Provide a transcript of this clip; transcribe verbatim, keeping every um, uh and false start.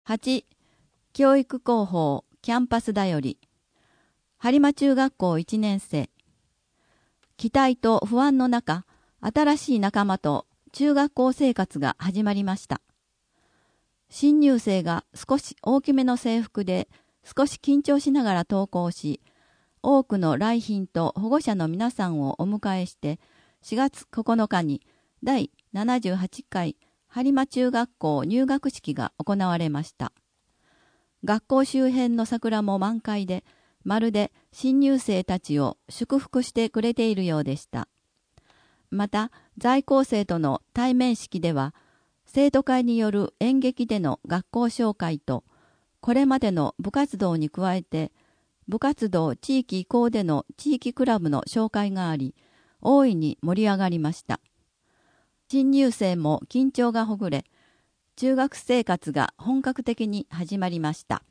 はち. 教育広報キャンパスだより播磨中学校いちねん生。期待と不安の中、新しい仲間と中学校生活が始まりました。新入生が少し大きめの制服で少し緊張しながら登校し、多くの来賓と保護者の皆さんをお迎えしてしがつここのかに第ななじゅうはちかい播磨中学校入学式が行われました。学校周辺の桜も満開で、まるで新入生たちを祝福してくれているようでした。また、在校生との対面式では、生徒会による演劇での学校紹介と、これまでの部活動に加えて、部活動地域移行での地域クラブの紹介があり、大いに盛り上がりました。新入生も緊張がほぐれ、中学生活が本格的に始まりました。